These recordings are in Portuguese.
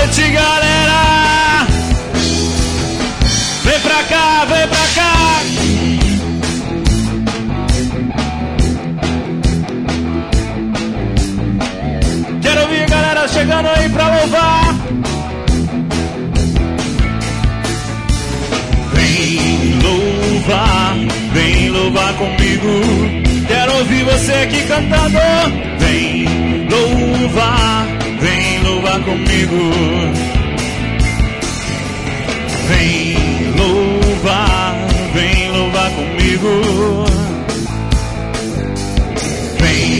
noite, galera. Vem pra cá, vem pra cá. Quero ouvir a galera chegando aí pra louvar. Vem louvar comigo. Quero ouvir você aqui cantando. Vem louvar comigo. Vem louvar comigo. Vem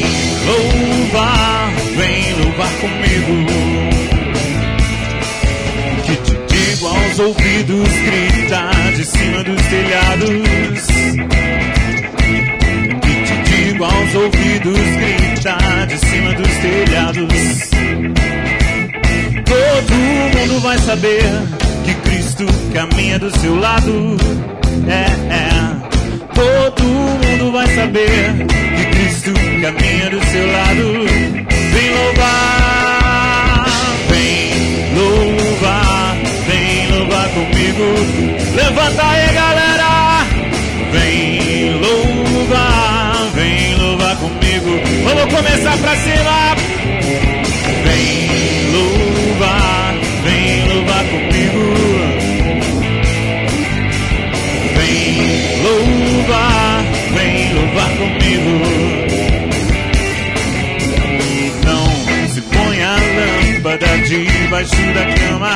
louvar comigo. Que te digo aos ouvidos, grita de cima dos telhados. Que te digo aos ouvidos, grita de cima dos telhados. Todo mundo vai saber que Cristo caminha do seu lado. Todo mundo vai saber que Cristo caminha do seu lado. Vem louvar comigo. Levanta aí, galera. Vem louvar comigo. Vamos começar pra cima. Vem louvar comigo. Vem louvar comigo. Não se põe a lâmpada debaixo da cama.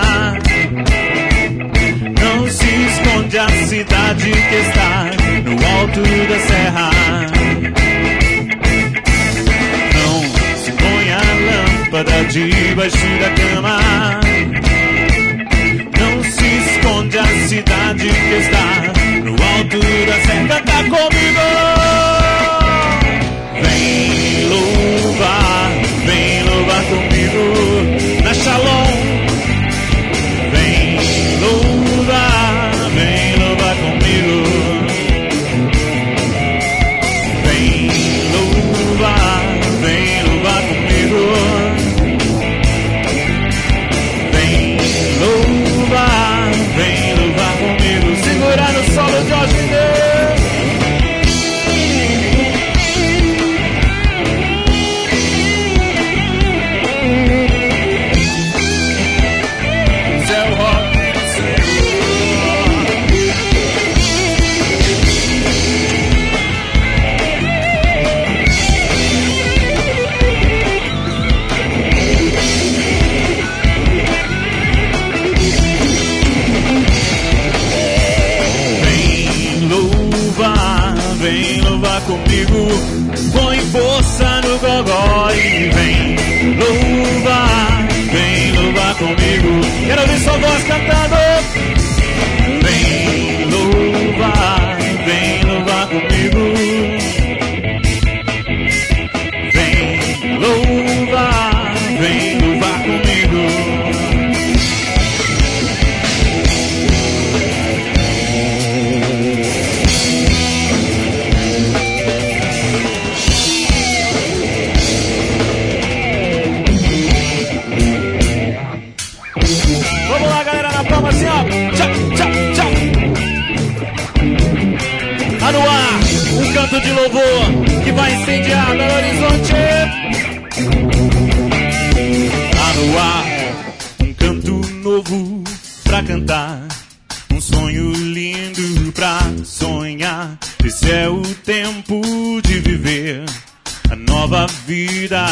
Não se esconde a cidade que está no alto da serra. Não se põe a lâmpada debaixo da cama. Não se esconde a cidade que está no alto da serra. Canta comigo. Vem louvar comigo. Na Shalom. Vem louvar comigo. Vem louvar comigo. Vem louvar comigo. Segura no solo, Jorge. Comigo, põe força no gogó e vem louvar comigo. Quero ouvir sua voz cantando. Vem louvar comigo. Vem louvar comigo. Assim, ó. Tchau, tchau, tchau. Tá no ar um canto de louvor que vai incendiar Belo Horizonte. Tá no ar um canto novo pra cantar, um sonho lindo pra sonhar. Esse é o tempo de viver a nova vida.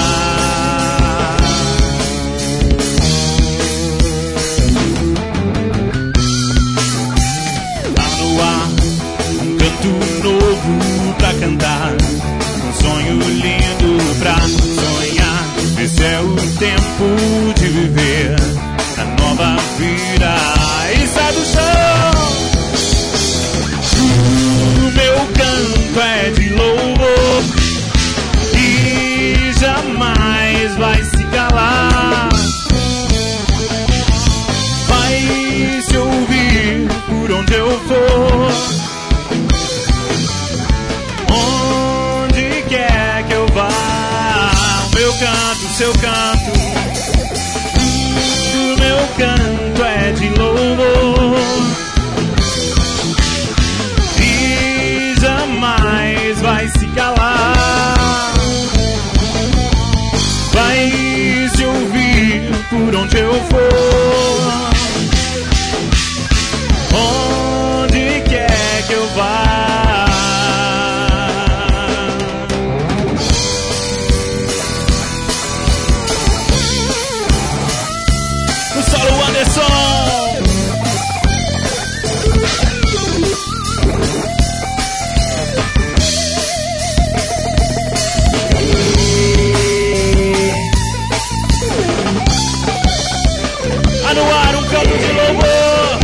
Um canto novo pra cantar, um sonho lindo pra sonhar. Esse é o tempo de viver a nova vida. E sai do chão. O meu canto é de louvor e jamais vai se calar. Vai se ouvir por onde eu for. Onde quer que eu vá, o meu canto, o seu canto, o onde eu for, onde quer que eu vá. No solo Anderson. Há no ar um canto de louvor.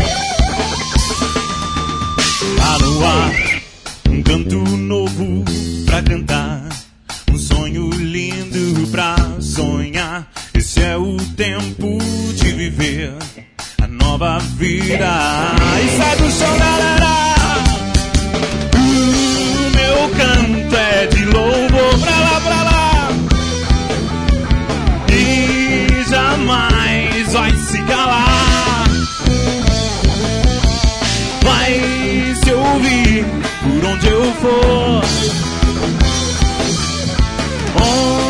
Há no ar um canto novo pra cantar, um sonho lindo pra sonhar. Esse é o tempo de viver a nova vida. E sai do chão, galera. O meu canto é de louvor. Pra lá, pra lá. E jamais vai se calar. Vai se ouvir por onde eu for.